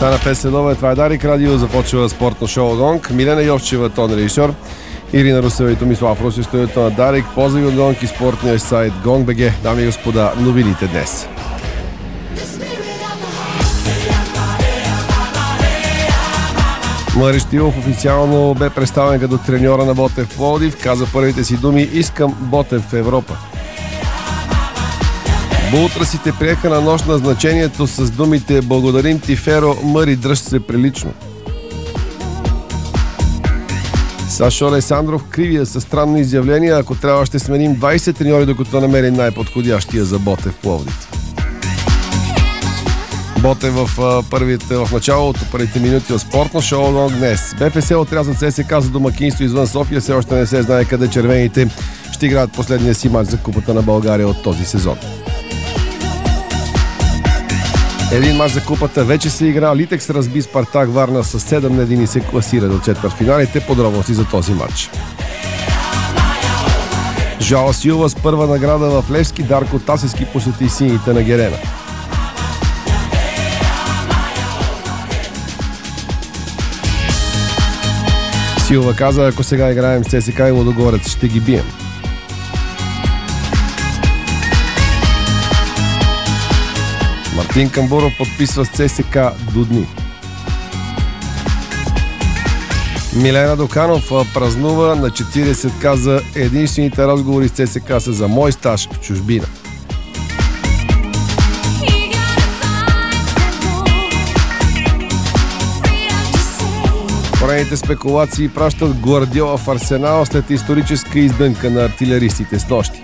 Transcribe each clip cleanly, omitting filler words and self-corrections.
Стана 5 следове, това е Дарик Радио, започва спортно шоу Гонг. Милена Йовчева, тон режисьор, Ирина Русева и Томислав Русев, студиото на Дарик. Поздрави от Гонг и спортния сайт Gong.bg. Дами и господа, новините днес. Мари Щилов официално бе представен като треньора на Ботев Пловдив. Каза първите си думи: искам Ботев в Европа. Бултрасите приеха на нощ назначението с думите: благодарим ти, Феро, Мари, дръж се прилично. Сашо Александров кривия със странно изявление: ако трябва ще сменим 20 треньори, докато намерим най-подходящия за Ботев Пловдив. Ботев в началото, първите минути от спортно шоу днес. БФС отрязат ЦСКА за домакинство извън София. Все още не се знае къде червените ще играят последния си мач за Купата на България от този сезон. Един мач за Купата вече се игра. Литекс разби Спартак Варна с 7-1 и се класира до четвъртфиналите. Подробности за този мач. Жоао Силва с първа награда в Левски. Дарко Тасевски посети сините на Герена. Силва каза: ако сега играем с ЦСКА и Лудогорец, ще ги бием. Мартин Камбуров подписва с ЦСКА до дни. Милена Доканов празнува на 40, каза: единствените разговори с ЦСКА са за мой стаж в чужбина. Поредните спекулации пращат Гвардиола в Арсенал след историческа издънка на артилеристите с нощи.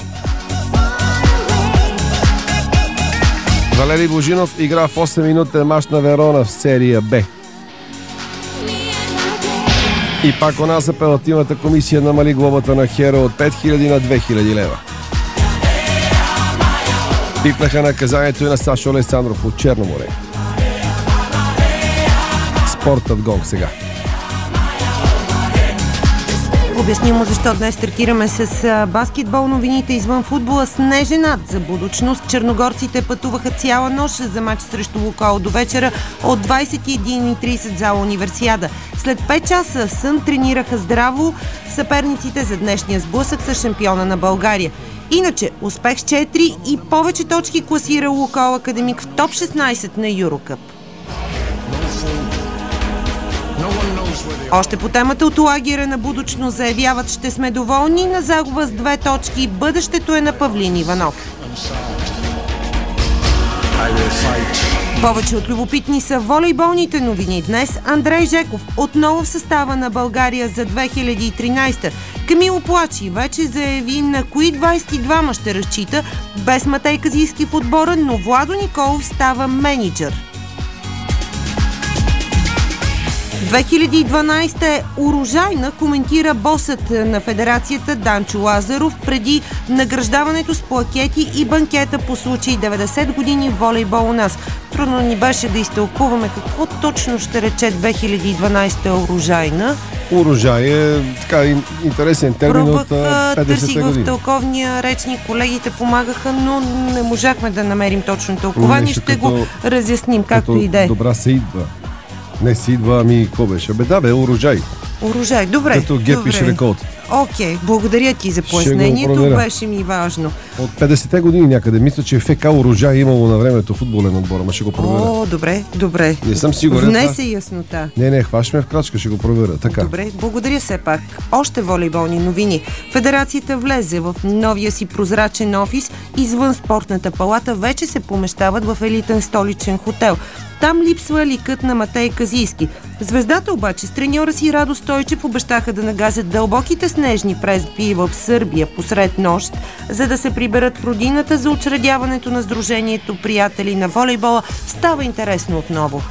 Валери Божинов игра в 8-минутен мач на Верона в серия Б. И пак у нас апелативната комисия намали глобата на Херо от 5000 на 2000 лева. Пипнаха наказанието и на Сашо Александров от Черно море. Спортът Гонг сега. Обяснимо защо днес стартираме с баскетбол. Новините извън футбола. Снежен ад за будучност. Черногорците пътуваха цяла нощ за мач срещу Лукойл до вечера от 21:30 зала Универсиада. След 5 часа сън тренираха здраво съперниците за днешния сблъсък с шампиона на България. Иначе успех с 4 и повече точки класира Лукойл Академик в топ 16 на Юрокъп. Още по темата от лагера на будучно заявяват: ще сме доволни. На загуба с 2 точки бъдещето е на Павлин Иванов. Повече от любопитни са волейболните новини днес. Андрей Жеков отново в състава на България за 2013. Камило Плачи вече заяви на кои 22 ще разчита, без Матей Казийски в отбора, но Владо Николов става мениджър. 2012 е урожайна, коментира босът на федерацията Данчо Лазаров преди награждаването с плакети и банкета по случай 90 години волейбол у нас. Трудно ни беше да изтълкуваме какво точно ще рече 2012 е урожайна. Урожай е така интересен термин от 50-те търсих години. в тълковния речник, колегите помагаха, но не можахме да намерим точно тълкование. Ще го разясним, както и да е. Добра се идва. Не си идва, ами какво беше? Урожай. Урожай, добре. Като гепиш реколта. Окей, благодаря ти за пояснението, беше ми важно. От 50-те години някъде, мисля, че ФК Урожай имало на времето футболен отбор, ама ще го проверя. О, добре. Не съм сигурен. Внесе яснота. Не, хващ ме в крачка, ще го проверя. Така. Добре, благодаря все пак. Още волейболни новини. Федерацията влезе в новия си прозрачен офис извън спортната палата. Вече се помещават в елитен столичен хотел. Там липсва ликът на Матей Казийски. Звездата обаче с треньора си Радо Стойчев обещаха да нагазят дълбоките снежни преспи в Сърбия посред нощ, за да се приберат в родината за учредяването на Сдружението приятели на волейбола. Става интересно отново.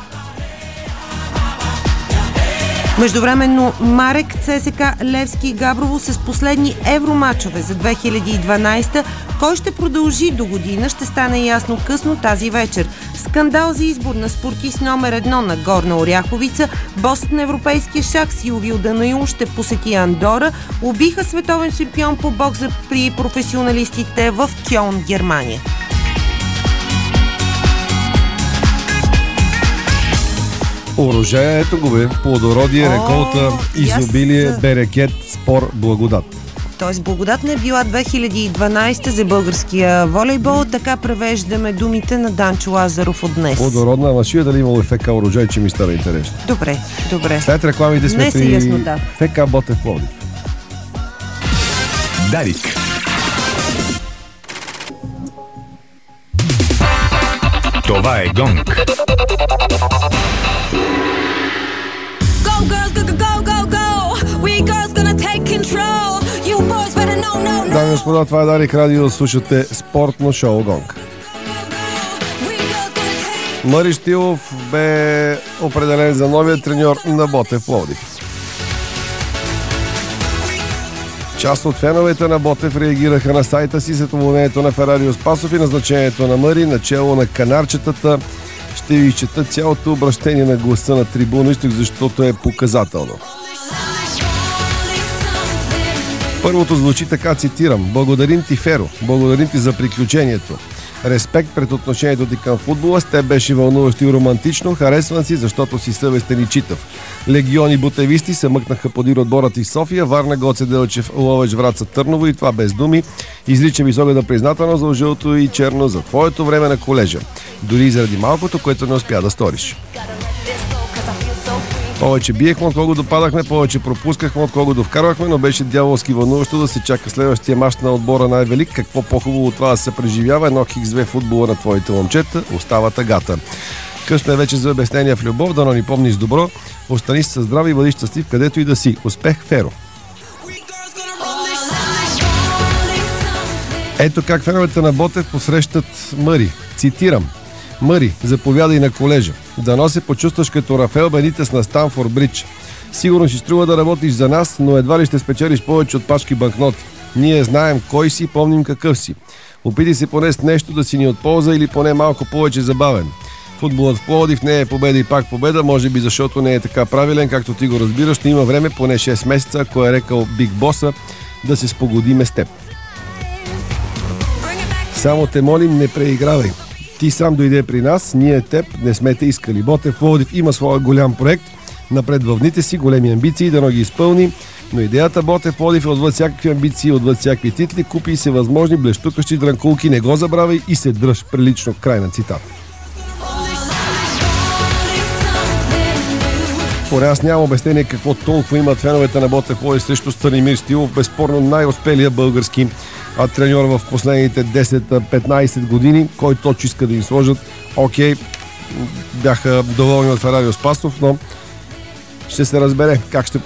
Междувременно Марек, ЦСКА, Левски и Габрово с последни евромачове за 2012. Кой ще продължи до година, ще стане ясно късно тази вечер. Скандал за избор на спортист номер 1 на Горна Оряховица. Босът на европейския шах Силвио Даноил ще посети Андора. Убиха световен шампион по бокс при професионалистите в Кьолн, Германия. Урожая, ето го бе. Плодородие, реколта, изобилие, берекет, спор, благодат. Тоест благодат не е била 2012 за българския волейбол. Така превеждаме думите на Данчо Лазаров от днес. Плодородна машина, дали имало ФК урожай, че ми става интересно. Добре. След рекламите сме при ФК Ботев Пловдив. Дарик. Това е гонг. Дами и господа, това е Дарик Радио, слушате спортно шоу Гонг. Мари Стилов бе определен за новия треньор на Ботев Пловдив. Част от феновете на Ботев реагираха на сайта си след уволнението на Ферарио Спасов и назначението на Мари начело на канарчетата. Ще ви изчета цялото обращение на гласа на Трибуна Изток, защото е показателно. Първото звучи така, цитирам: "Благодарим ти, Феро, благодарим ти за приключението. Респект пред отношението ти към футбола, с теб беше вълнуващо и романтично, харесвам си, защото си съвестен и читав. Легиони ботевисти се мъкнаха подир отбора ти в София, Варна, Гоце Делчев, Ловеч, Враца, Търново и това без думи. Изричам високата признателност за жълто и черно за твоето време на колежа. Дори и заради малкото, което не успя да сториш. Повече биехме, отколкото допадахме, повече пропускахме, отколкото вкарвахме, но беше дяволски вълнуващо да се чака следващия мач на отбора най-велик. Какво по-хубаво от това да се преживява едно Хикс-2 футбола на твоите момчета, остава тъгата. Късно е вече за обяснения в любов, да ни помниш добро, остани си със здраве и бъди щастлив където и да си. Успех, Феро!" Ето как феновете на Ботев посрещат Мари. Цитирам: "Мари, заповядай на колежа. Дано се почувстваш като Рафаел Бенитес на Станфорд Бридж. Сигурно ще струва да работиш за нас, но едва ли ще спечелиш повече от пачки банкноти. Ние знаем кой си, помним какъв си. Опитай се поне с нещо да си ни от полза или поне малко повече забавен. Футболът в Пловдив не е победа и пак победа, може би защото не е така правилен, както ти го разбираш, но има време, поне 6 месеца, ако е рекал Биг Боса, да се спогодиме с теб. Само те молим, не преигравай. Ти сам дойде при нас, ние теб не сме те искали. Ботев Пловдив има своя голям проект, напред във дните си, големи амбиции, да ги изпълни, но идеята Ботев Пловдив е отвъд всякакви амбиции, отвъд всякакви титли, купи се възможни блещукащи дрънкулки, не го забравяй и се дръж прилично." Край на цитата. Поне аз нямам обяснение какво толкова имат феновете на Ботев Пловдив срещу Станимир Стилов, безспорно най-успелия български треньор в последните 10-15 години, който точно иска да им сложат. Окей, бяха доволни от Ферарио Спасов, но ще се разбере как ще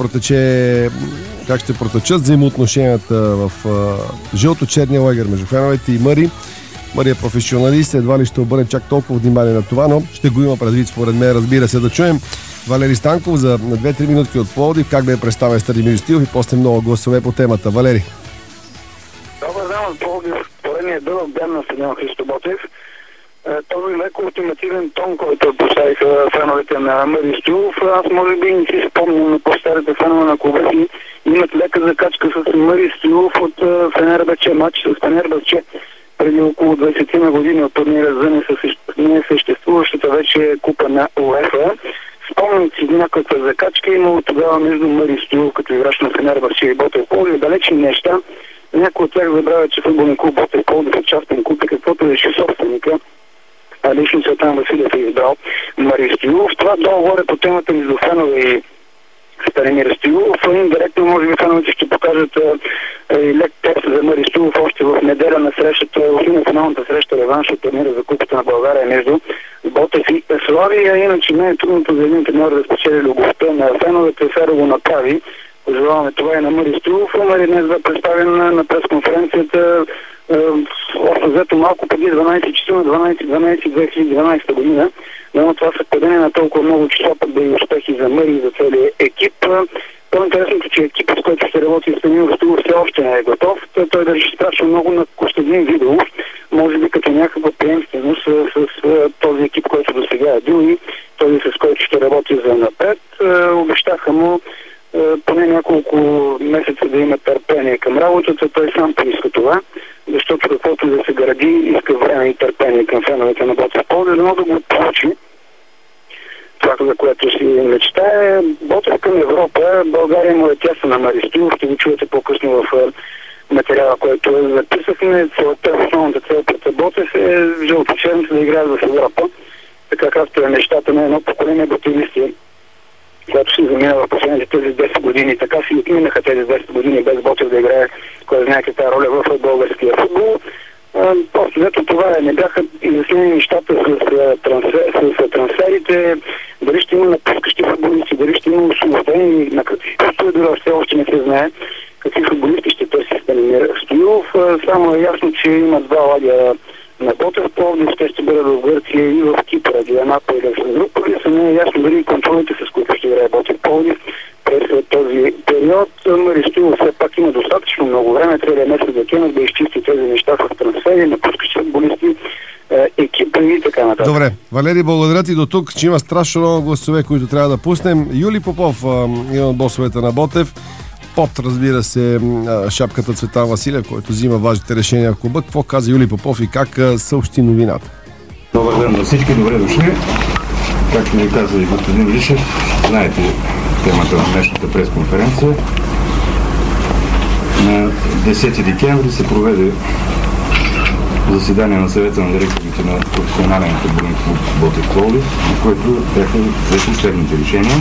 протечат взаимоотношенията в жълто-черния лагер между феновете и Мари. Мари е професионалист, едва ли ще обърне чак толкова внимание на това, но ще го има предвид според мен, разбира се. Да чуем Валери Станков за 2-3 минутки от Пловдив, как бе представен Станимир Стилов и после много гласове по темата. Валери. Добър ден от Пловдив. Поредният дълъг ден на стадион Христо Ботев. Този леко ултимативен тон, който поставиха феновете на Мари Стилов, аз може би не си спомням на по-старите фенове на клуба си, имат лека закачка с Мари Стилов от Фенербахче, матч с Фенербахче преди около 20 на години от турнира за несъществуващата вече купа на УЕФА. Спомням си някаква закачка, имало тогава между Мари Стилов като играч на Фенербахче и Ботев Пловдив, далечни неща. Някой от тях забравя, че футболен клуб Ботев Пловдив е частен клуб и каквото реши собственика, а лично Цветан Василев е избрал Мари Стилов. Това долу горе по темата между фенове и Станимир Стилов. Индиректно може би феновете ще покажат лек текст за Мари Стилов още в неделя на срещата, в финалната среща реванш от турнира за Купата на България между Ботев и Славия. Иначе не е трудното за един треньор да спечели любовта на феновете. Феро го направи. Пожелаваме това и на Мари Стилов. Мари днес бе представен на пресконференцията общо взето малко преди 12 часа на 12.12.2012 година. Но това съвпадение на толкова много числа пък да и успехи за Мари и за целия екип. По-интересното, че екипът, с който ще работи Станимир Стилов, все още не е готов. Той държи страшно много на Костадин Видов, може би като някаква приемственост с този екип, който до сега е бил и този, с който ще работи за напред. Обещаха му поне няколко месеца да има търпение към работата. Той сам поиска това, защото каквото да се гради, иска време и търпение към феновете на Ботев Пловдив, но да го получи. това, за което си мечтае. Ботев към Европа, България му е тясна на Мари Стоилов, ще го чуете по-късно в материала, който записахме. Основната цел пред Ботев е жълточерните да играят в Европа, така както е мечтата на едно поколение ботевисти, което се замина в последните тези 10 години. Така си отминаха тези 10 години без Ботев да играе, кой знае каква роля в българския футбол. Просто ето това е. Не бяха изяснени нещата с трансферите, дали ще има напускащи футболисти, дали ще има освободени, на какви постове дори все още не се знае какви футболисти ще търси Станимир Стоилов. Само е ясно, че има два лагера на Ботев Пловдив, те ще бъдат в Гърция и в Кипър, Дианапа и Александруполис. Не е ясно дали контролите, с които ще играе Ботев Пловдив през този период. Мари Стоилов все пак има достатъчно много време, трябва да е месец декември да изчисти тези неща с трансфери, напускащи футболисти, екипа и така нататък. Добре, Валери, благодаря ти до тук, че има страшно много гласове, които трябва да пуснем. Юли Попов, един от босовете на Ботев, под, разбира се, шапката Цветан Василев, който взима важните решения в клуба. Какво каза Юли Попов и как съобщи новината? Добър ден на всички, добре дошли. Както ви каза и господин Лишев, знаете темата на днешната пресконференция. На 10 декември се проведе заседание на съвета на директорите на професионален футболен клуб Ботев Пловдив, на което бяха взети следните решения.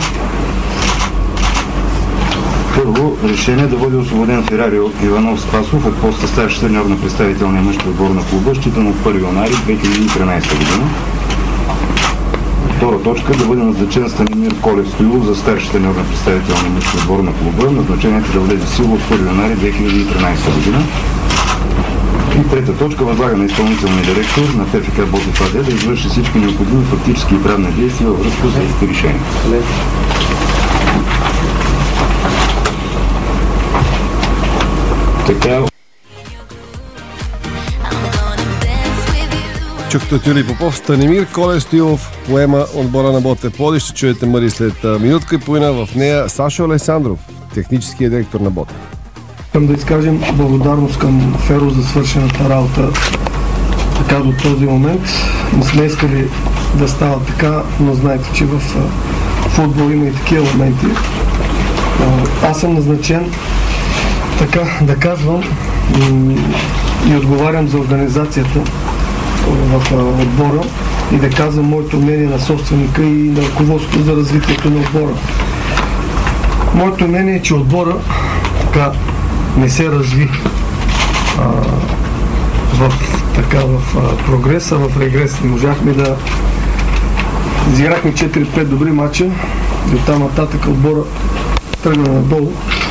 Първо, решение да бъде освободен Ферарио Иванов Спасов от поста старши треньор на представителния мъжки отбор на клуба, считано от 1 януари 2013 година. Втора точка, да бъде назначен Станимир Колев Стоилов за старши треньор на представителния мъжки отбор на клуба. Назначението да влезе в сила от 1 януари 2013 година. И трета точка, възлага на изпълнителния директор на ПФК Ботев АД да извърши всички необходими фактически и правни действия във връзка с тези решения. Така. Чухте от Юли Попов, Станимир Колев Стоилов поема отбора на Ботев Пловдив. Ще чуете Мари след минутка и половина. В нея Сашо Александров, техническия директор на Ботев. Искам да изкажем благодарност към Феро за свършената работа така до този момент. Не сме искали да става така, но знаете, че в футбол има и такива моменти. Аз съм назначен така да казвам и отговарям за организацията в отбора и да казвам моето мнение на собственика и на ръководството за развитието на отбора. Моето мнение е, че отбора така не се разви в прогрес, а в регрес. Не можахме да изиграхме 4-5 добри матча и оттам нататък отбора тръгна надолу.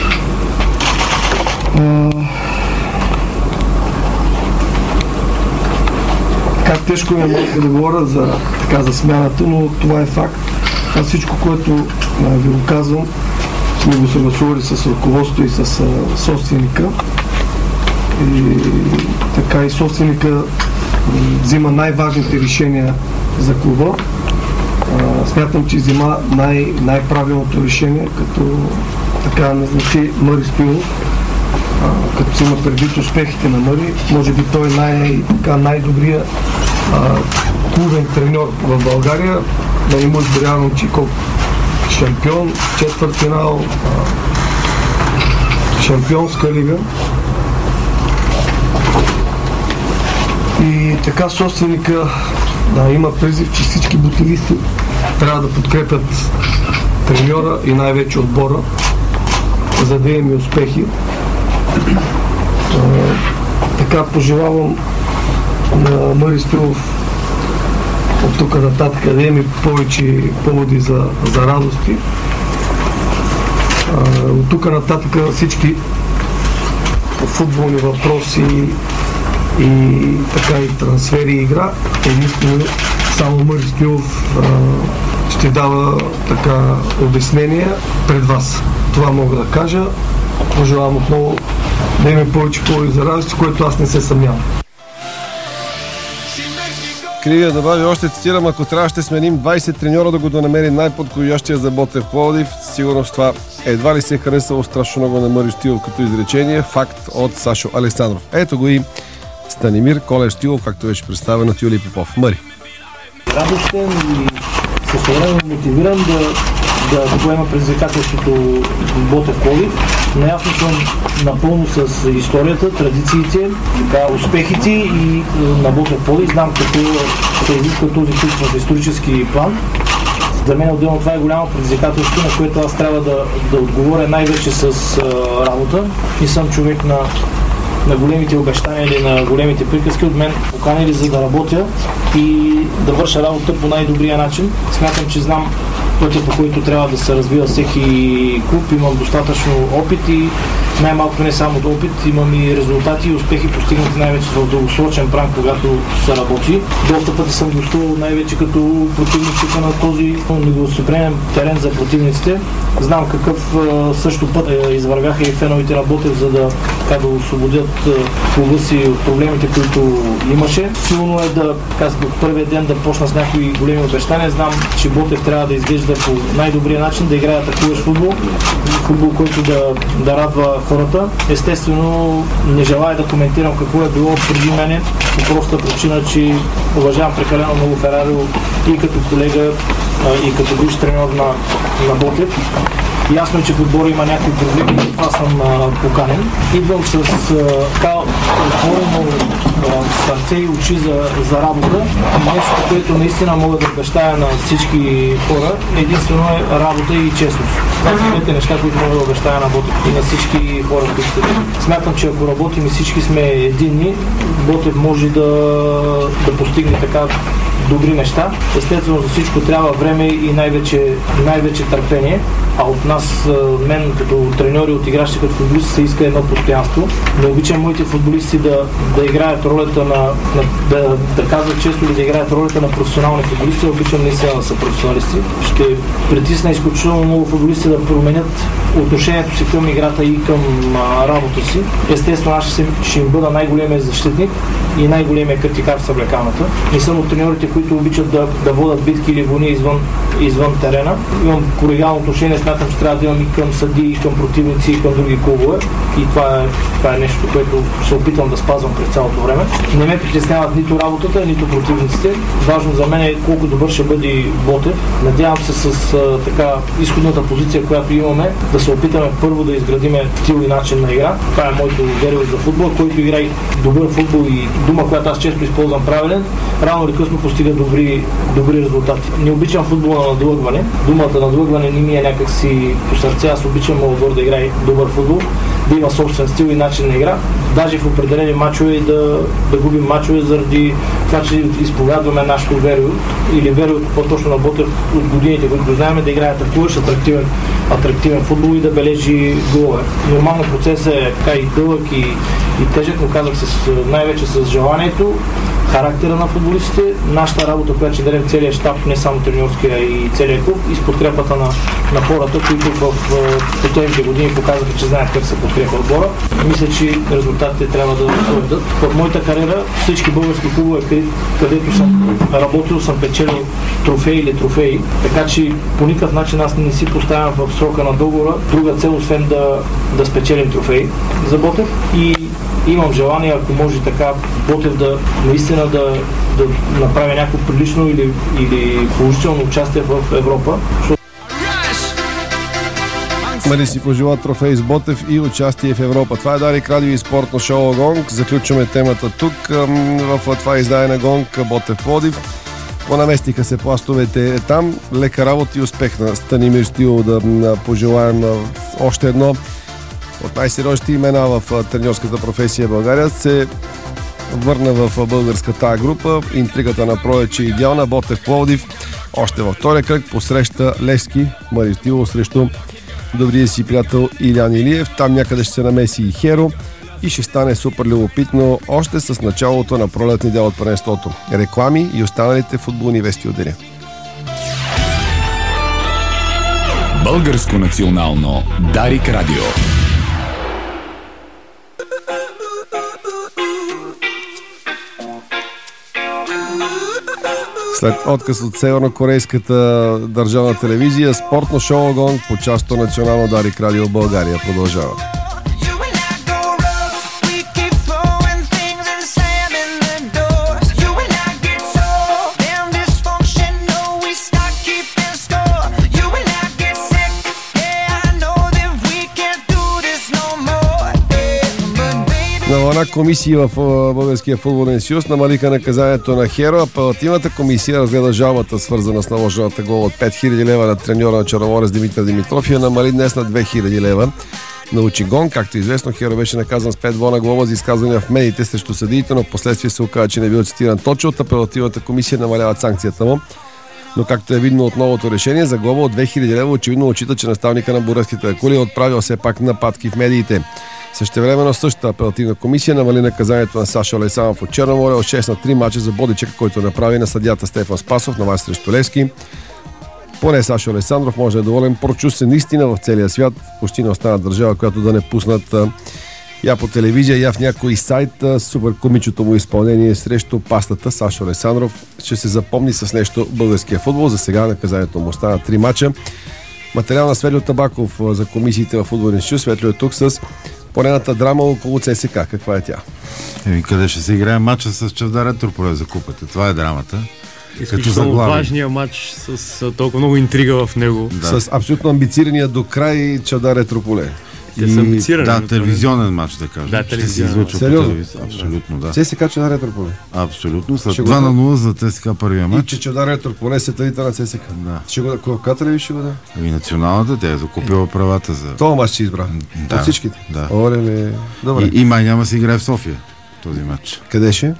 Как тежко ми е да говоря за смяната, но това е факт. Аз всичко, което ви го казвам, сме го съгласували с ръководството и с собственика. И така и собственика взима най-важните решения за клуба. Смятам, че взима най-правилното решение, като така назначи Мари Стоилов. Като си има предвид успехите на Мари, може би той е най-добрият клубен треньор в България. Да му изборявам, че шампион, четвъртфинал, шампионска лига. И така собственика има призив, че всички ботевисти трябва да подкрепят треньора и най-вече отбора, за да имаме успехи. Така пожелавам на Мари Стоилов от тук нататък да имаме повече поводи за радости. От тук нататък всички футболни въпроси и така и трансфери и игра, единствено само Мари Стоилов ще дава така обяснения пред вас. Това мога да кажа. Пожелавам отново да имаме повече поводи за радости, което аз не се съмнявам. Кривия добави още, цитирам, ако трябва ще сменим 20 треньора да го намери най-подходящия за Ботев Пловдив. Сигурно това едва ли се е харесало страшно много на Мари Стоилов като изречение. Факт от Сашо Александров. Ето го и Станимир Колев Стоилов, както беше представен от Юли Попов. Мари. Радостен и същевременно мотивиран да поема предизвикателството в Ботев Пловдив. Наясно съм напълно с историята, традициите, успехите и на Ботев Пловдив. Знам какво се изисква този клуб в исторически план. За мен отделно това е голямо предизвикателство, на което аз трябва да отговоря най-вече с работа. И съм човек на големите обещания или на големите приказки. От мен поканили за да работя и да върша работа по най-добрия начин. Смятам, че знам пътя, по който трябва да се развива всеки клуб. Имам достатъчно опит и най-малко не само опит, имам и резултати и успехи постигнати най-вече в дългосрочен план, когато се работи. Доста пъти съм гостувал най-вече като противниците на този негостоприемен терен за противниците. Знам какъв също път извървяха и феновете на Ботев, за да освободят клуба си от проблемите, които имаше. Силно е от първия ден да почна с някои големи обещания. Знам, че Ботев трябва да изглежда по най-добрия начин, да играе атакуващ футбол, който да радва хората. Естествено, не желая да коментирам какво е било преди мене, по проста причина, че уважавам прекалено много Ферарио и като колега, и като бивш треньор на Ботев. Ясно е, че в отбора има някои проблеми, и това съм поканен. Идвам с отворено сърце и очи за работа. Нещо, което наистина мога да обещая на всички хора, единствено е работа и честност. Това са двете неща, които мога да обещая на Ботев и на всички хора, които сте. Смятам, че ако работим и всички сме единни, Ботев може да постигне така добри неща. Естествено, за всичко трябва време и най-вече търпение. А от нас, мен като треньори, от игращи като футболисти, се иска едно постоянство. Не обичам моите футболисти да играят ролята да казват често или да играят ролята на професионални футболисти. Обичам наистина да са професионалисти. Ще притисна изключително много футболисти да променят отношението си към играта и към работа си. Естествено, аз ще им бъда най-големия защитник и най-големия критикар в съблекалната. Не съм от треньорите, които обичат да водят битки или войни извън терена. Имам колегиално отношение, смятам, че трябва да имам и към съдии, и към противници, и към други клубове. И това е нещо, което се опитвам да спазвам през цялото време. Не ме притесняват нито работата, нито противниците. Важно за мен е колко добър ще бъде Ботев. Надявам се с изходната позиция, която имаме, да се опитаме първо да изградиме стил и начин на игра. Това е моето верие за футбол, който играе добър футбол и дума, която аз често използвам правилен, рано или късно постига добри резултати. Не обичам футбола на надлъгване. Думата надлъгване не ми е някакси по сърце. Аз обичам моят отбор да играе добър футбол, да има собствен стил и начин на игра. Даже в определени мачове да губим мачове заради това, че изповядваме нашето верио или вериото по-точно на Ботев от годините, които го знаем, да играе атакуващ, атрактивен футбол и да бележи голове. Нормално процесът е така и дълъг и тежък, но казах най-вече с желанието, характера на футболистите, нашата работа, която ще дадем целият щаб, не само треньорския и целият клуб, и с подкрепата на хората, които в последните години показаха, че знаят как се подкрепа отбора. Мисля, че резултатите трябва да доведат. В моята кариера всички български клубове, където съм работил, съм печелил трофеи, така че по никакъв начин аз не си поставям в срока на договора друга цел, освен да спечелим трофеи за Ботев. И имам желание, ако може така, Ботев наистина да направи някакво прилично или положително участие в Европа. Нали си пожела трофей с Ботев и участие в Европа. Това е Дарик Радио и спортно шоу Гонг. Заключваме темата тук в това издание на Гонг Ботев Пловдив. Понаместиха се пластовете там. Лека работа и успех на Станимир Стоилов да пожелаем още едно от най-сериозните имена в треньорската професия в България. Се върна в българската група. Интригата на Пролет е идеална. Ботев Пловдив още във втория кръг посреща Левски. Мари Стоилов срещу добрия си приятел Илян Илиев. Там някъде ще се намеси и Херо и ще стане супер любопитно още с началото на пролетни дел от първенството. Реклами и останалите футболни вести от деня. Българско национално Дарик Радио. След отказ от севернокорейската държавна телевизия, спортно шоу Гонг по частто национално Дарик Радио България продължава. Една комисия в Българския футболен съюз намалиха наказанието на Херо. Апелативната комисия разгледа жалбата, свързана с наложената глоба от 5000 лева на треньора на Черноморец Димитър Димитров и я намали днес на 2000 лева. На Очигон, както известно, Херо беше наказан с 5 двойна глоба за изказвания в медиите срещу съдиите, но последствие се оказа, че не бил цитиран точно. От апелативната комисия намаляват санкцията му. Но както е видно от новото решение, за глоба от 2000 лева очевидно отчита, че наставника на буреските акули е отправил все пак нападки в медиите. Същевременно същата апелативна комисия намали наказанието на Сашо Александров от Черноморе от 6 на 3 мача за бодичека, който направи на съдията Стефан Спасов на мач срещу Левски. Поне Сашо Александров може да е доволен. Прочу наистина в целия свят. Почти не остана държава, която да не пуснат я по телевизия, я в някой сайт супер комичното му изпълнение срещу пастата. Сашо Александров ще се запомни с нещо българския футбол. За сега наказанието му остана 3 мача. Материал на Светлио Табаков за комисиите в футболния съюз. Светлио е тук с поредната драма около ЦСК. Каква е тя? Къде ще се играе матча с Чавдар Етрополе за купата? Това е драмата. Изключително важния матч с толкова много интрига в него. Да. С абсолютно амбицирания до край Чавдар Етрополе. Те са амбицирани. Да, телевизионен матч, да кажем. Да, ще се излъчва по телевизия. Абсолютно, да. ЦСКА Чавдар Етрополе. Абсолютно. След 2-0 за ЦСКА първия матч. И че Чавдар Етрополе се тълита на ЦСКА. Да. Ще го да коя телевизия ще го да? И националната, тя е закупила правата за... Това матч ще избра. Да. От всичките. Да. Оле, добре. И май няма се играе в София този матч. Къде ще?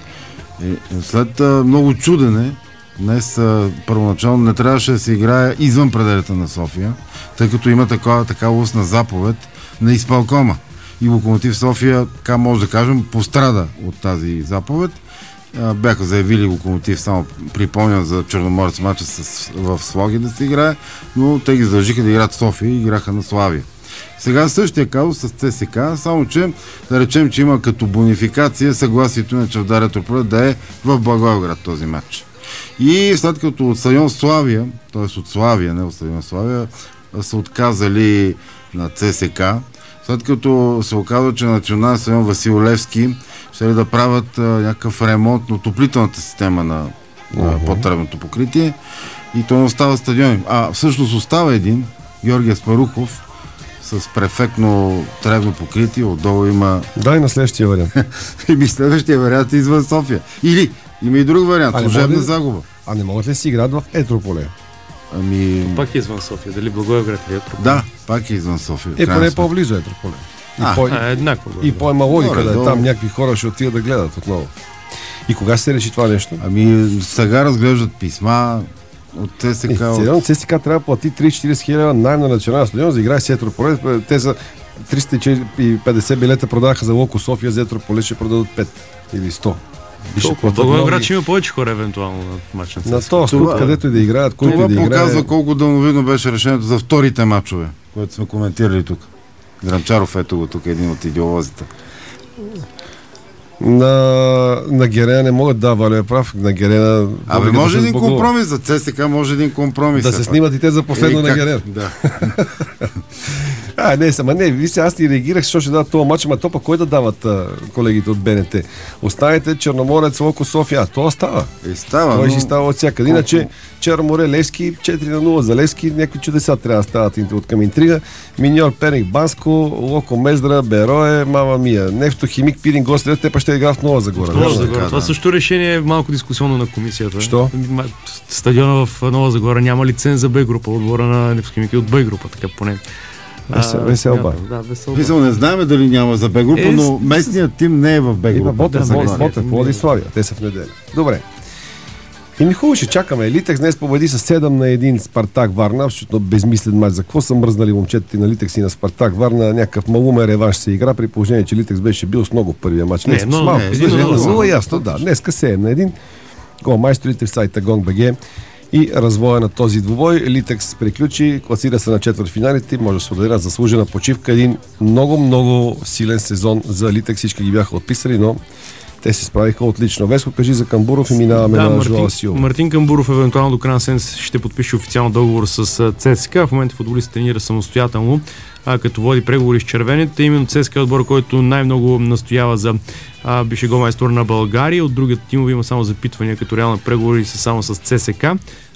След много чудене, днес първоначално не трябваше да се играе извън пределите на София, тъй като има такава устна заповед на изпълкома. И Локомотив София, така може да кажем, пострада от тази заповед. Бяха заявили Локомотив, само припомням за Черноморец матча в Слоги да се играе, но те ги задължиха да играят в София и играха на Славия. Сега същия казус с ЦСКА, само че да речем, че има като бонификация съгласието на Чавдар Етрополе да е в Благоевград този матч. И след като от стадион Славия, т.е. от Славия, не от стадион Славия, са отказали на ЦСКА, след като се оказва, че национален стадион Васил Левски ще да правят някакъв ремонт на отоплителната система на по-требното покритие и то не остава стадион. Всъщност остава един, Георгия Спарухов, с префектно тревно покритие, отдолу има... Дай на следващия вариант. И следващия вариант е извън София. Или има и друг вариант, служебна загуба. А не могат ли си играят в Етрополе? Пак е извън София, дали Благоевград или Етрополе? Да, пак е извън София. Поне по-близо Етрополе. Еднакво. И по-ема логика да е там, някакви хора ще отидат да гледат отново. И кога се реши това нещо? Сега разглеждат писма от ЦСКА. ЦСКА трябва да плати 30-40 хиляди найем на национален стадион, за да играе с Етрополе. Те за 350 билета продадаха за Локо София, за Етрополе ще продадат 5 или 100. Благоевград ще има повече хора евентуално на матч на ЦСКА. На този студ, където и да играят, който и да играе. Това показва колко дълновидно беше решението за вторите матчове, което сме коментирали тук. Гранчаров ето го тук, един от идеолозите. На Герена не могат да Валю е прав. На Герена... може един компромис за ЦСКА, може един компромис. Да се снимат и те за последно на Герена. Да. Виж, аз ти реагирах, защото ще дадат това матч, ама топа кой да дават колегите от БНТ? Останете Черноморец, Локо София. Това става. Той ще става от всякъде. Иначе Черноморе, Левски, 4-0 за Левски, някакви чудеса трябва да стават от към интрига. Миньор, Перник, Банско, Локо Мездра, Берое, Мама Мия. Нефтохимик, Пирин, Гостелев, те па ще играят в Нова Загора. Това също решение е малко дискусионно на комисията. Що? Стадиона в Нова Загора няма лиценз за Б група, отбора на Нефтохимики от Б група, така поне. Веселба. Не знаем дали няма за Б група, но местният тим не е в Б група. Ботев, Владиславия. Те са в неделя. Добре. И хубаво ще чакаме. Литекс днес победи с 7-1 Спартак Варна. Абсолютно безмислен мач. За какво са мръзнали момчетите на Литекс и на Спартак Варна? Някакъв малумен реванш се игра, при положение, че Литекс беше бил с много в първия мач. Днес малко. Ясно, да. Днеска 7-1. Гол майсторите в сайта GONG.BG и развоя на този двубой. Литекс приключи, класира се на четвъртфиналите, може да се отдаде заслужена почивка. Един много силен сезон за Литекс. Всички ги бяха отписали, но те се справиха отлично. Веско, кажи за Камбуров и минаваме на Жоал Сил. Мартин Камбуров евентуално до края на седмица ще подпише официално договор с ЦСКА. В момента футболистът тренира самостоятелно, като води преговори с червените. Именно ЦСКА е отбор, който най-много настоява за бившия голмайстор на България. От другите тимове има само запитвания, като реално преговори са само с ЦСКА.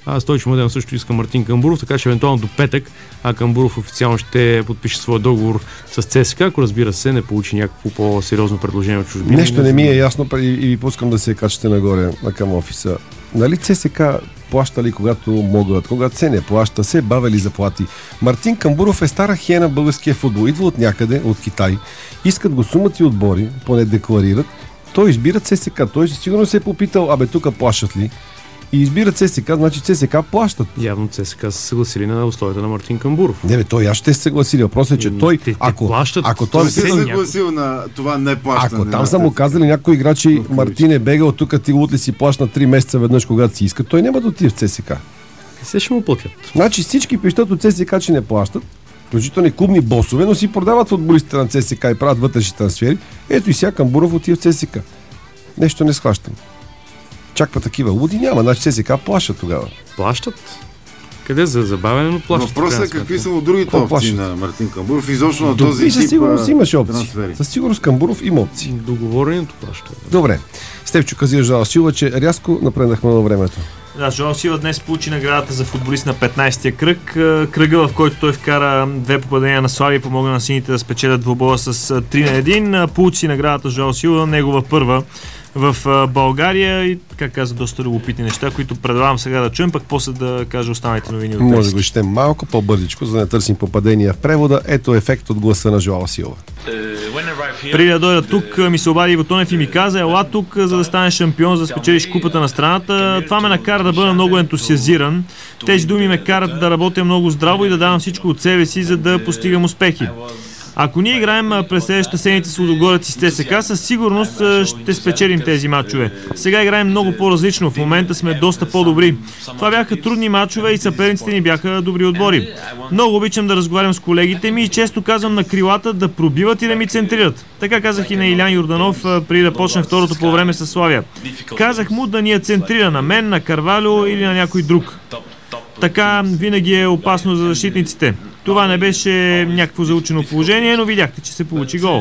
Стойчо Младенов също иска Мартин Камбуров, така че евентуално до петък Камбуров официално ще подпише своя договор с ЦСКА, ако разбира се не получи някакво по-сериозно предложение от чужбина. Нещо не ми е ясно и ви пускам да се качате нагоре към офиса. Нали ЦСКА плаща ли когато могат, когато се не плаща, се бавели заплати. Мартин Камбуров е стара хиена в българския футбол. Идва от някъде, от Китай. Искат го сумати отбори, поне декларират. Той избира ЦСКА. Той сигурно се е попитал, тук плащат ли? И избират ЦСКА, значи ЦСКА плащат. Явно ЦСКА са съгласили на условията на Мартин Камбуров. Не, той аз ще се съгласили. Въпросът е, че той, ако той се съгласил на това не плащане. Ако там са му казали някои играчи, Мартин е бегал, тук ти лут ли си плаща на 3 месеца веднъж, когато си иска, той няма да отиде в ЦСКА. Се ще му платят. Значи всички пищат от ЦСКА, че не плащат, включително и клубни босове, но си продават футболистите на ЦСКА и правят вътрешни трансфери. Ето и сега Камбуров отива в ЦСКА. Нещо не схващам. Чаква такива луди няма, значи ЦСКА плащат тогава. Плащат? Къде за забавяне, но плащат. Въпросът е какви са от другите опции на Мартин Камбуров, изобщо на този тип със сигурност имаше опции. Трансфери. Със сигурност Камбуров има опции. Договореното плаща. Добре. Стефчо каза Жоал Силва, че рязко напреднахме на времето. Да, Жоал Силва днес получи наградата за футболист на 15-я кръг. Кръга, в който той вкара 2 попадения на Славия и помогна на сините да спечелят двубоя с 3-1. Получи наградата Жоал Силва, негова първа в България и, как каза, доста любопитни неща, които предлагам сега да чуем, пък после да кажа останалите новини от днес. Може да го четем малко по-бързичко, за да не търсим попадения в превода. Ето ефект от гласа на Жоал Силва. Преди да дойда тук, ми се обади Иво Тонев и ми каза: ела тук, за да станеш шампион, за да спечелиш купата на страната. Това ме накара да бъда много ентусиазиран. Тези думи ме карат да работя много здраво и да давам всичко от себе си, за да постигам успехи. Ако ние играем през следващата седмица с Лудогорец и с ЦСКА, със сигурност ще спечелим тези мачове. Сега играем много по-различно, в момента сме доста по-добри. Това бяха трудни мачове и съперниците ни бяха добри отбори. Много обичам да разговарям с колегите ми и често казвам на крилата да пробиват и да ми центрират. Така казах и на Илян Йорданов преди да почне второто по време с Славия. Казах му да ни я центрира на мен, на Карвалио или на някой друг. Така винаги е опасно за защитниците. Това не беше някакво заучено положение, но видяхте, че се получи гол.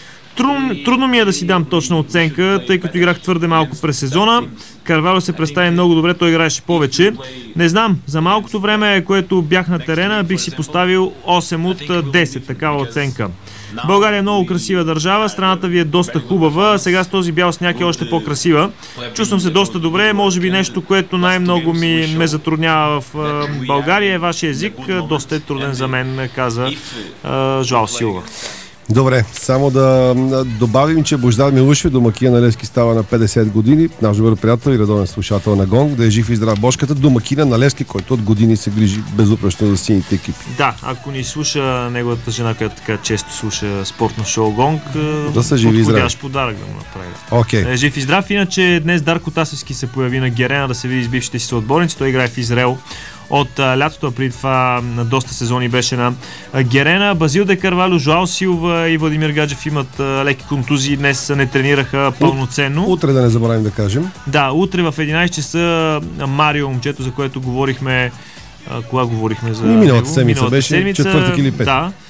Трудно ми е да си дам точна оценка, тъй като играх твърде малко през сезона. Карвалио се представи много добре, той играеше повече. Не знам, за малкото време, което бях на терена, бих си поставил 8 от 10, такава оценка. България е много красива държава, страната ви е доста хубава, сега с този бял сняг е още по-красива. Чувствам се доста добре, може би нещо, което най-много ме затруднява в България е вашия език, доста е труден за мен, каза Жоал Силва. Добре, само да добавим, че Бождар Милушев, домакин на Левски, става на 50 години, наш добър приятел и редовен слушател на Гонг, да е жив и здрав Бошката, домакина на Левски, който от години се грижи безупречно за сините екипи. Да, ако ни слуша неговата жена, която така често слуша спортно шоу Гонг, да са живи и здрави. Подходящ подарък да му направи. Okay. Жив и здрав, иначе днес Дарко Тасевски се появи на Герена да се види с бившите си съотборници, той играе в Израел от лятото, а преди това на доста сезони беше на Герена. Базил де Карвалио, Жоал Силва и Владимир Гаджев имат леки контузии, днес не тренираха пълноценно. Утре да не забравим да кажем. Да, утре в 11 часа Марио, момчето, за което говорихме, кога говорихме за миналата седмица беше, четвъртък или петък. Да.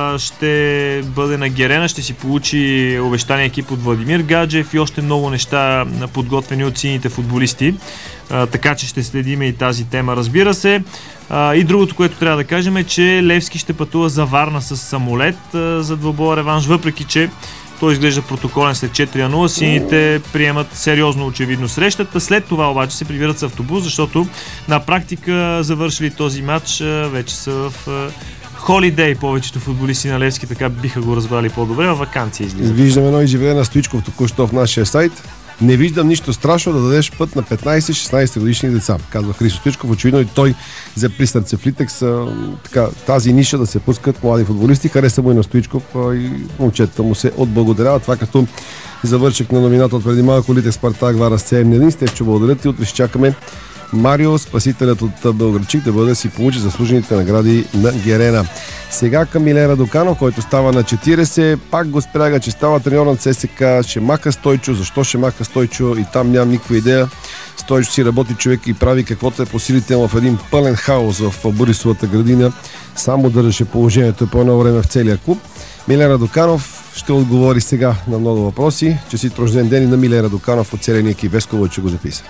Ще бъде на Герена, ще си получи обещания екип от Владимир Гаджев и още много неща подготвени от сините футболисти. Така че ще следим и тази тема, разбира се. И другото, което трябва да кажем е, че Левски ще пътува за Варна с самолет за двобоя реванш, въпреки че той изглежда протоколен след 4-0. Сините приемат сериозно очевидно срещата. След това обаче се прибират с автобус, защото на практика завършили този матч вече са в холидей. Повечето футболисти на Левски така биха го разбрали по-добре, във ваканция излизат. Виждаме едно изживление на Стоичков току-що в нашия сайт. Не виждам нищо страшно да дадеш път на 15-16 годишни деца, казва Христо Стоичков. Очевидно и той взе при сърце в Литекс тази ниша да се пускат млади футболисти. Хареса му и на Стоичков и момчетата му се отблагодарява. Това като завърших на номината от преди малко Литекс Спартак Вара с 7-1. Стефчо, благодаря ти. Утре ще чакаме Марио, спасителят от Белградчик, да бъде да си получи заслужените награди на Герена. Сега към Милен Радоканов, който става на 40, пак го спряга, че става треньор на ЦСКА, ще маха Стойчо. Защо ще маха Стойчо? И там нямам никаква идея. Стойчо си работи човек и прави каквото е по силите му в един пълен хаос в Борисовата градина. Само държаше положението по едно време в целия клуб. Милен Радоканов ще отговори сега на много въпроси. Честит рожден ден и на Милен Радоканов от целия екип. Веско Лъчо го записа.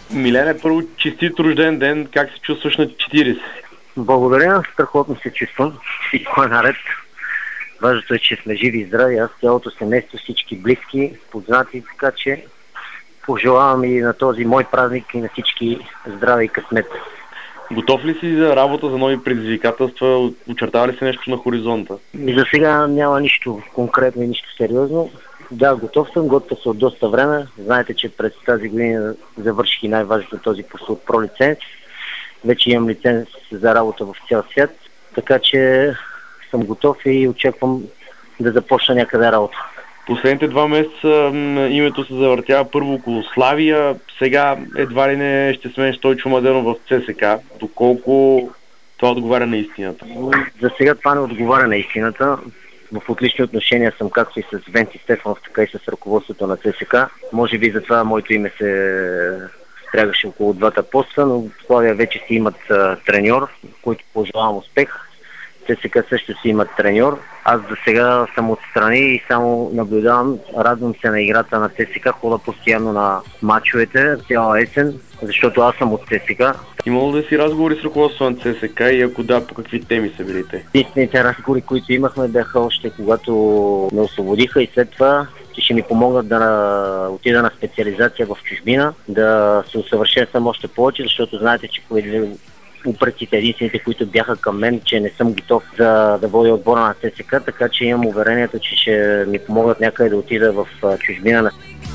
Милене, първо честит рожден ден, как се чувстваш на 40? Благодаря, страхотно се чувствам, всичко е наред. Важното е, че сме живи и здрави, аз цялото семейство, всички близки, познати, така че пожелавам и на този мой празник и на всички здраве и късмет. Готов ли си за работа, за нови предизвикателства? Очертава ли се нещо на хоризонта? За сега няма нищо конкретно и нищо сериозно. Да, готов съм, готов съм от доста време. Знаете, че през тази година завърших и най-важното този прослуг про лиценз. Вече имам лиценз за работа в цял свят, така че съм готов и очаквам да започна някъде работа. Последните 2 месеца името се завъртява първо около Славия, сега едва ли не ще смениш Стойчо Младенов в ЦСК. Доколко това отговаря на истината? За сега това не отговаря на истината. В отлични отношения съм както и с Венци Стефанов, така и с ръководството на ЦСК. Може би затова моето име се стрягаше около двата поста, но Славия вече си имат треньор, който пожелавам успех. ЦСКА също си имат треньор. Аз за сега съм отстрани и само наблюдавам. Радвам се на играта на ЦСКА, хода постоянно на мачовете цяла есен, защото аз съм от ЦСКА. Имало да си разговори с ръководството на ЦСКА и ако да, по какви теми са били те? Единствените разговори, които имахме, бяха още когато ме освободиха и след това, че ще ми помогнат да отида на специализация в чужбина, да се усъвършенствам още повече, защото знаете, че упреците единствените, които бяха към мен, че не съм готов да водя отбора на ЦСКА, така че имам уверението, че ще ми помогнат някъде да отида в чужбина.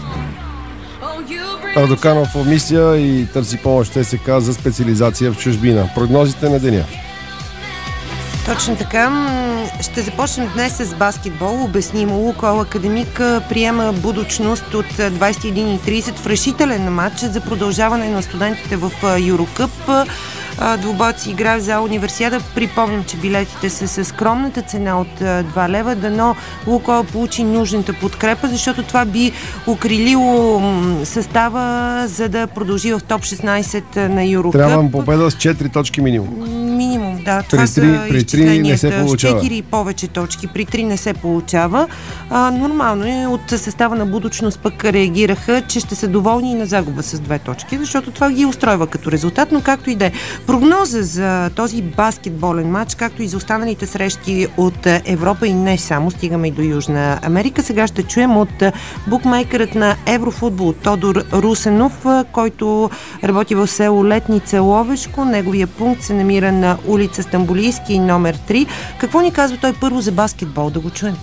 Ардоканов обмисля и търси помощ ЦСКА за специализация в чужбина. Прогнозите на деня. Точно така. Ще започнем днес с баскетбол. Обяснимо. Лукойл Академик приема Будучност от 21:30 в решителен матч за продължаване на студентите в Юрокъп. Двубоят си играе в зала Универсиада. Припомням, че билетите са с скромната цена от 2 лева. Дано Лукойл получи нужната подкрепа, защото това би укрилило състава, за да продължи в топ 16 на Юрокъп. Трябва победа с 4 точки минимум. Минимум, да. Това са при 3 не се получава. 4 и повече точки. При 3 не се получава. Нормално е. От състава на Будучност пък реагираха, че ще са доволни и на загуба с 2 точки, защото това ги устройва като резултат, но както и да е. Прогноза за този баскетболен матч, както и за останалите срещи от Европа и не само, стигаме и до Южна Америка. Сега ще чуем от букмейкърът на Еврофутбол Тодор Русенов, който работи в село Летница, Ловешко. Неговия пункт се намира на улица Стамбулийски, номер 3. Какво ни казва той първо за баскетбол? Да го чуем.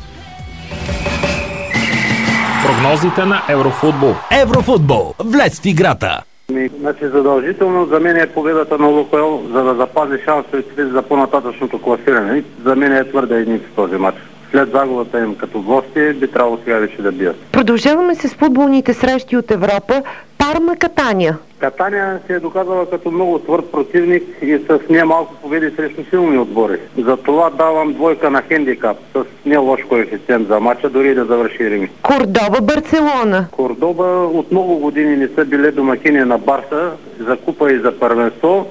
Прогнозите на Еврофутбол. Еврофутбол. Влез в играта. Значи задължително за мен е победата на Лукойл, за да запази шансовете за по-нататъчното класиране. За мен е твърде единица този матч. След загубата им като гости би трябвало сега вече да бият. Продължаваме с футболните срещи от Европа. Парма Катания. Катания се е доказала като много твърд противник и с не малко победи срещу силни отбори. Затова давам 2 на хендикап с не лош коефициент за матча, дори да завърши Рими. Кордоба Барселона. Кордоба от много години не са били домакини на Барса за купа и за първенство,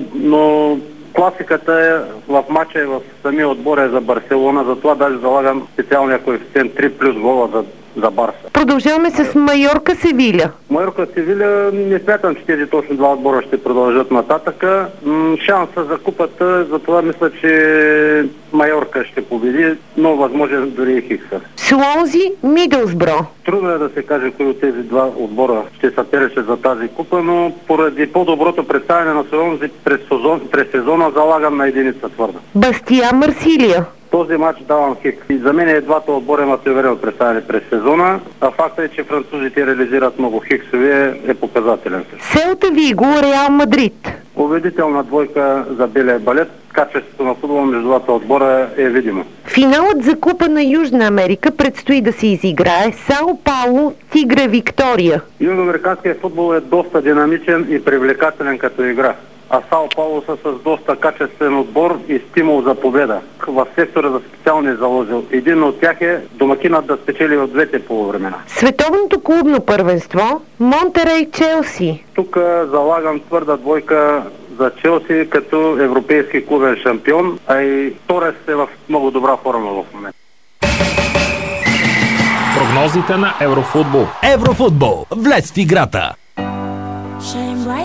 но класиката в матча и в самия отбор е за Барселона, затова даже залагам специалния коефициент 3 плюс гола за Барса. Продължаваме с Майорка Севиля. Майорка Севиля не смятам, че тези точно 2 отбора ще продължат нататъка. Шанса за купата, затова мисля, че Майорка ще победи, но възможен дори и Хикса. Слонзи Мидълсбро. Трудно е да се каже кои от тези 2 отбора ще съпереше за тази купа, но поради по-доброто представяне на Слонзи през сезона залагам на единица твърда. Бастия Марсилия. Този матч давам хик. И за мен е 2 отбора имат уверено представяне през сезона, а факта е, че французите реализират много хиксове е показателен. Селта Виго, Реал Мадрид. Убедителна 2 за белия балет. Качеството на футбола между 2 отбора е видимо. Финалът за Купа на Южна Америка предстои да се изиграе. Сао Пауло, Тигре Виктория. Южноамериканският футбол е доста динамичен и привлекателен като игра. А Сао Пауло са с доста качествен отбор и стимул за победа. В сектора за специално е заложил. Един от тях е домакинът да спечели от 2 полувремена. Световното клубно първенство Монтерей Челси. Тук залагам твърда 2 за Челси като европейски клубен шампион, а и Торес е в много добра форма в момента. Прогнозите на Еврофутбол. Еврофутбол. Влез в играта.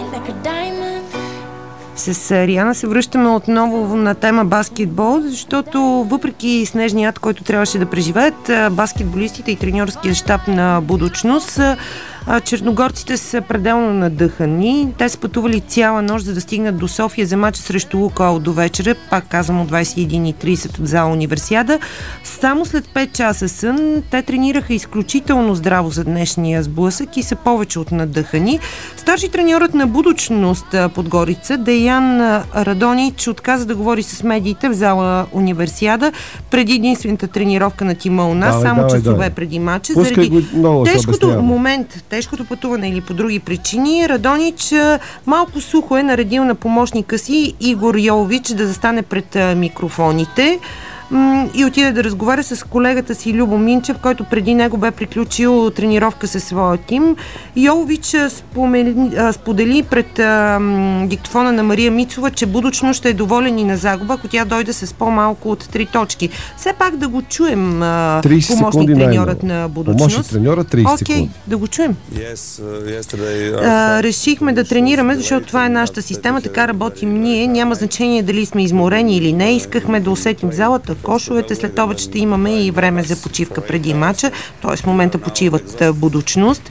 С Риана се връщаме отново на тема баскетбол, защото въпреки снежния ад, който трябваше да преживеят баскетболистите и треньорския щаб на Будучност, черногорците са пределно надъхани. Те са пътували цяла нощ, за да стигнат до София за мача срещу Лукойл до вечера, пак казвам от 21:30 в зала Универсиада. Само след 5 часа сън те тренираха изключително здраво за днешния сблъсък и са повече от надъхани. Старши треньорът на Будучност Подгорица, Деян Радонич, отказа да говори с медиите в зала Универсиада преди единствената тренировка на тима у нас, само часове преди мача. Заради тежкото пътуване или по други причини, Радонич малко сухо е наредил на помощника си Игор Йолович да застане пред микрофоните и отиде да разговаря с колегата си Любо Минчев, който преди него бе приключил тренировка със своя тим. Йолович сподели пред диктофона на Мария Мицова, че Будучно ще е доволен и на загуба, ако тя дойде с по-малко от 3 точки. Все пак да го чуем помощник треньорът на Будучност. Помощник треньорът 30 секунди. Да го чуем. Решихме да тренираме, защото това е нашата система, така работим ние. Няма значение дали сме изморени или не. Искахме да усетим залата, кошовете. След обед ще имаме и време за почивка преди мача, т.е. в момента почиват Будучност.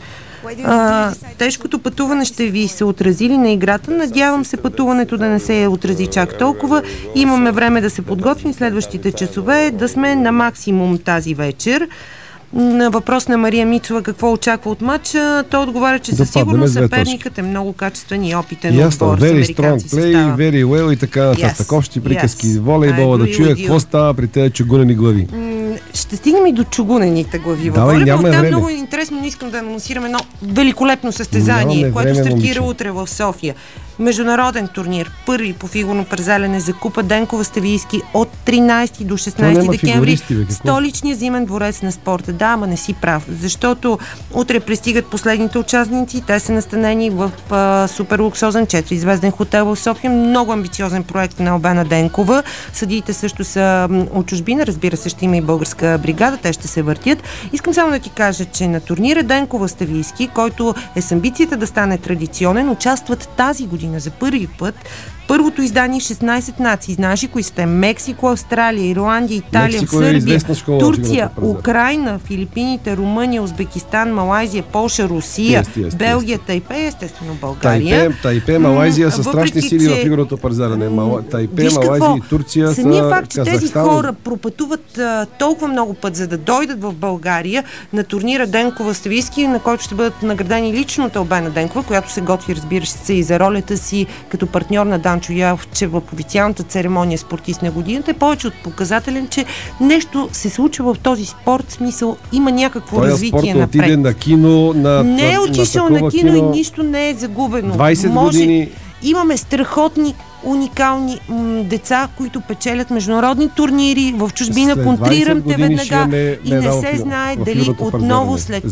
Тежкото пътуване ще ви се отрази ли на играта? Надявам се пътуването да не се отрази чак толкова. Имаме време да се подготвим следващите часове, да сме на максимум тази вечер. На въпрос на Мария Мицова какво очаква от матча, той отговаря, че със сигурност съперникът е много качествен и опитен отбор с американци състава. Very well и така нататък. Общи приказки, волейбола, да чуя какво става при тези чугунени глави. Ще стигнем и до чугунените глави. Волейбол, там много интересно, не искам да анонсирам едно великолепно състезание, което стартира утре в София. Международен турнир, първи по фигурно парзалене за Купа Денкова Ставийски от 13 до 16 декември. Столичния зимен дворец на спорта. Да, ама не си прав, защото утре пристигат последните участници. Те са настанени в супер луксозен 4-звезден хотел в София. Много амбициозен проект на Албена Денкова. Съдиите също са от чужбина, разбира се, ще има и българска бригада, те ще се въртят. Искам само да ти кажа, че на турнира Денкова Ставийски, който е с амбицията да стане традиционен, участват тази година за първи път. Първото издание 16 нации. Знаеш ли кои сте? Мексико, Австралия, Ирландия, Италия, Сърбия, Турция, Украйна, Филипините, Румъния, Узбекистан, Малайзия, Полша, Русия, Белгия, Тайпе, естествено България. Тайпе, Малайзия са страшни сили в фигурното парзалене. Тайпе, Малайзия и Турция са самия факт, че тези хора пропътуват толкова много път, за да дойдат в България на турнира Денкова Ставийски, на който ще бъдат наградени лично от Албена Денкова, която се готви, разбира се, и за ролята си като партньор на Данчо Ялчев в официалната церемония Спортист на годината, е повече от показателен, че нещо се случва в този спорт, смисъл има някакво развитие напред. Отиде на кино, не е отишъл на кино и нищо не е загубено. 20 години. Имаме страхотни, уникални деца, които печелят международни турнири в чужбина. Контрирам те веднага и не се знае дали отново след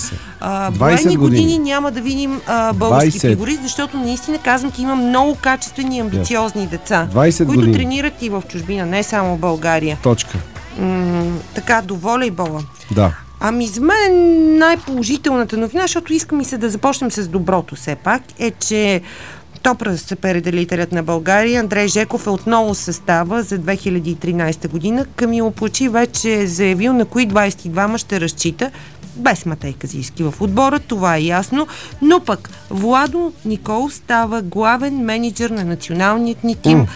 военни години няма да видим български фигуристи, защото наистина казвам, че има много качествени и амбициозни деца, които тренират и в чужбина, не само в България. Точка. Така, до волейбола. Да. Ами за мен най-положителната новина, защото искам и се да започнем с доброто все пак, е, че топ-разпределителят на България Андрей Жеков е отново в състава за 2013 година. Камило Плачи вече е заявил на кои 22 ще разчита, без Матей Казийски в отбора, това е ясно, но пък Владо Никол става главен мениджър на националният ни тим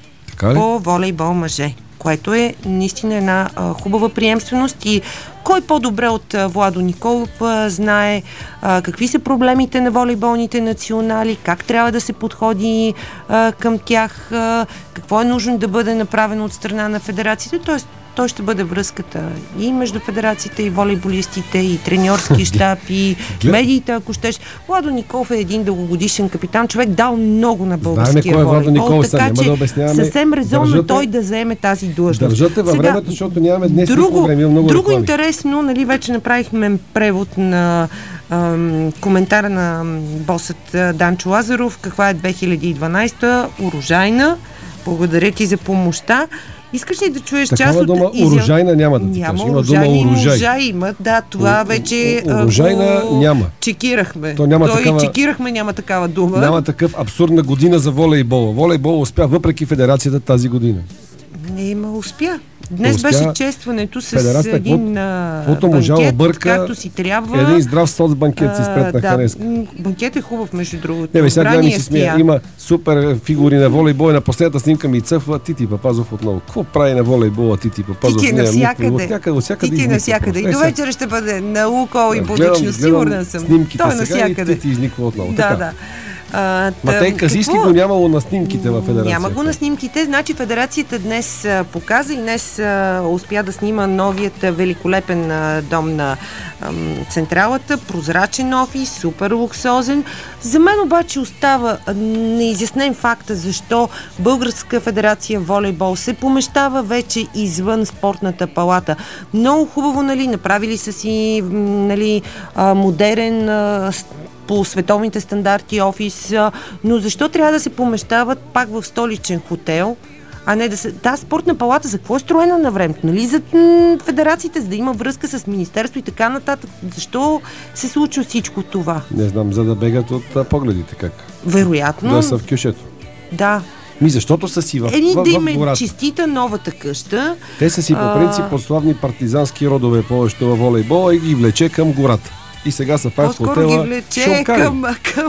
по волейбол мъже, което е наистина една хубава приемственост и кой по-добре от Владо Николов знае какви са проблемите на волейболните национали, как трябва да се подходи към тях, какво е нужно да бъде направено от страна на федерацията, т.е. той ще бъде връзката и между федерацията и волейболистите, и треньорски щаб, и медиите, ако щеш. Владо Николов е един дългогодишен капитан, човек дал много на българския волейбол, така че съвсем резонно той да заеме тази длъжност. Държате във времето, защото нямаме днес време, много друго интересно, нали, вече направихме превод на коментара на босът Данчо Лазаров, каква е 2012-та, урожайна. Благодаря ти за помощта. Искаш ли да чуеш такава част от... дума урожайна няма да ти кажа. Има дума урожай. Има, да, това вече урожайна няма. Чекирахме. Чекирахме, няма такава дума. Няма такъв абсурдна година за волейбола. Волейбол успя въпреки федерацията тази година. Не успя. Днес беше честването с един банкет, както си трябва. Един здрав соцбанкет си спретнаха днес. Банкет е хубав, между другото. Не, сега ми се смея. Има супер фигури на волейбол и на последната снимка ми цъфва Тити Папазов отново. Какво прави на волейбола Тити Папазов? Тити навсякъде. Тити навсякъде. И до вечера ще бъде на Лукол и Будъчно, сигурна съм. Той навсякъде. И Тити изниква отново. Да. Матей Казийски го нямало на снимките във федерацията. Няма го на снимките, значи федерацията днес показа и днес успя да снима новият великолепен дом на централата, прозрачен офис, супер луксозен. За мен обаче остава неизяснен факта защо Българска федерация волейбол се помещава вече извън спортната палата. Много хубаво, направили са си модерен по световните стандарти офис, но защо трябва да се помещават пак в столичен хотел, а не да се... Тази спортна палата за какво е строена на времето? За федерациите, за да има връзка с министерство и така нататък. Защо се случва всичко това? Не знам, за да бегат от погледите, как? Вероятно. Да са в кюшето. Да. Защото са си в да им е честита новата къща. Те са си по принцип славни партизански родове повечето във волейбола и ги влече към гората. И сега са пак в хотела. По-скоро ги влече към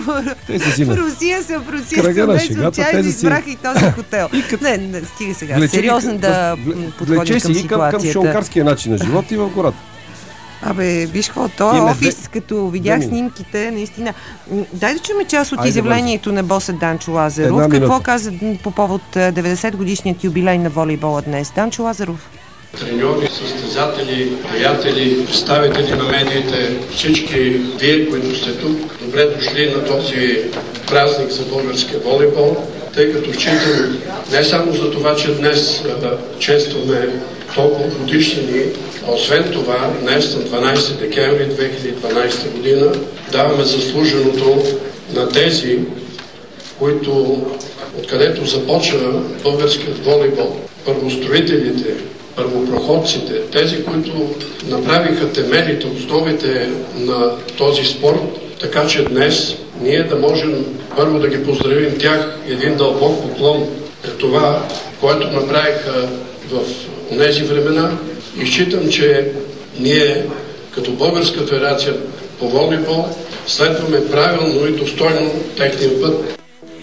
в Русия са, без случайно избраха и този хотел. Не, стига сега. Сериозно да подходим към ситуацията. Към шонкарския начин на живота и в гората. Виж какво, този офис, като видях снимките, наистина. Дай да чуем част от изявлението на боса Данчо Лазаров. Какво каза по повод 90 годишният юбилей на волейбола днес? Данчо Лазаров. Треньори, състезатели, приятели, представители на медиите, всички вие, които сте тук, добре дошли на този празник за българския волейбол, тъй като считам не само за това, че днес честваме толкова годишнини, а освен това, днес на 12 декември 2012 година даваме заслуженото на тези, които, откъдето започна българският волейбол, първостроителите, първопроходците, тези, които направиха темелите, основите на този спорт, така че днес ние да можем първо да ги поздравим тях, един дълбок поклон за това, което направиха в тези времена, и считам, че ние като Българска федерация по волейбол следваме правилно и достойно техния път.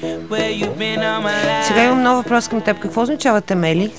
Сега имам нов въпрос към теб. Какво означава темели?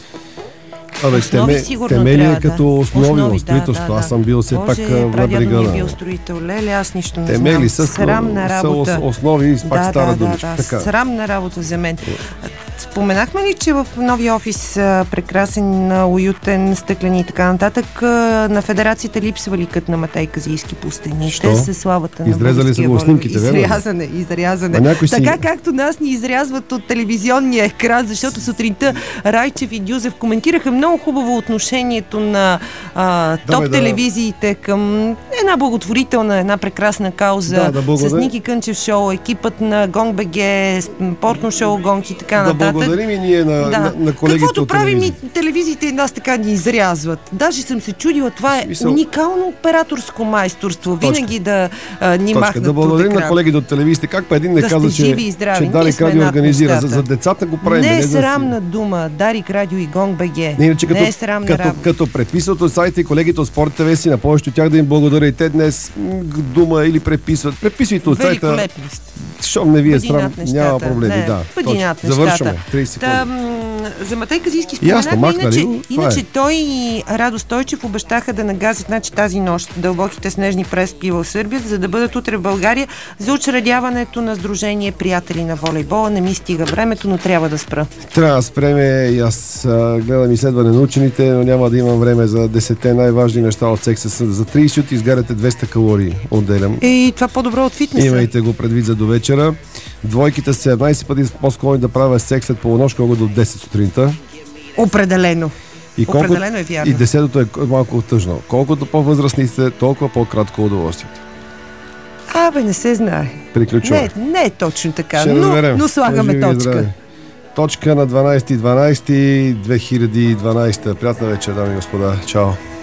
Темели е като основи в строителство. Аз съм бил все пак в бригада. Не бил строител. Леле, аз нищо не темели знам. Срамна работа. Са основи, пак стара думичка. Срамна работа за мен. Споменахме ли, че в новия офис, прекрасен, уютен, стъклен и така нататък, на федерацията липсва ликът на Матей Казийски по стените със славата на българския волейбол? Изрязане. Така както нас ни изрязват от телевизионния екран, защото сутринта Райчев и Дюзев коментираха много хубаво отношението на топ телевизиите към една благотворителна, една прекрасна кауза с Ники Кънчев шоу, екипът на Гонг БГ, спортно шоу Гонг и така нататък. Благодарим и ние на колегите. Каквото правим и телевизиите и нас така ни изрязват. Даже съм се чудила, това е уникално операторско майсторство. Винаги да ни махнат. Да благодарим на колегите от телевизиите. Как па един не каза, че Дарик Радио организира. За децата го правим. Не е срамна дума. Дарик Радио и Гонг БГ. Не е срамна работа. Като предписват от сайта и колегите от Спорт ТВ си, на повечето тях да им благодаря. И те днес дума или преписват. Преписвайте от сайта. Щом не ви е срам, няма проблеми. Завършваме. 30 секунди. За Матей Казийски споменахме, иначе той и Радо Стойчев обещаха да нагазят тази нощ дълбоките снежни преспи в Сърбия, за да бъдат утре в България за учредяването на Сдружение Приятели на волейбола. Не ми стига времето, но трябва да спра. Трябва да спреме и аз гледам изследване на учените, но няма да имам време за 10 най-важни неща от секса. За 30 от изгаряте 200 калории отделям. И това по-добро от фитнеса. Имайте го предвид за до вечера. Двойките са 17 пъти по-склонни да правят секс след полунощ, колкото до 10 сутринта. Определено. Определено е вярно. И 10-то е малко тъжно. Колкото по-възрастни сте, толкова по-кратко удоволствието. Не се знае. Приключваме. Не е точно така, но слагаме точка. точка на 12.12.2012. Приятна вечер, дами и господа. Чао!